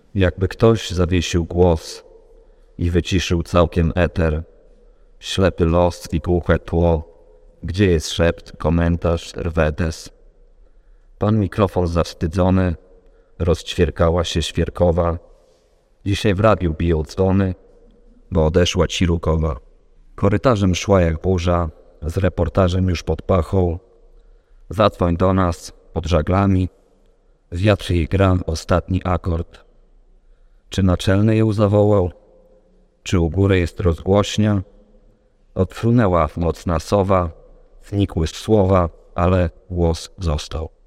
Jakby ktoś zawiesił głos i wyciszył całkiem eter, ślepy los i głuche tło, gdzie jest szept, komentarz, rwetes. Pan mikrofon zawstydzony, rozćwierkała się świerkowa. Dzisiaj w radiu biją dzwony, bo odeszła Cirukowa. Korytarzem szła jak burza, z reportażem już pod pachą. Zadzwoń do nas pod żaglami, wiatr jej gra ostatni akord. Czy naczelny ją zawołał? Czy u góry jest rozgłośnia? Odfrunęła mocna sowa, znikły słowa, ale głos został.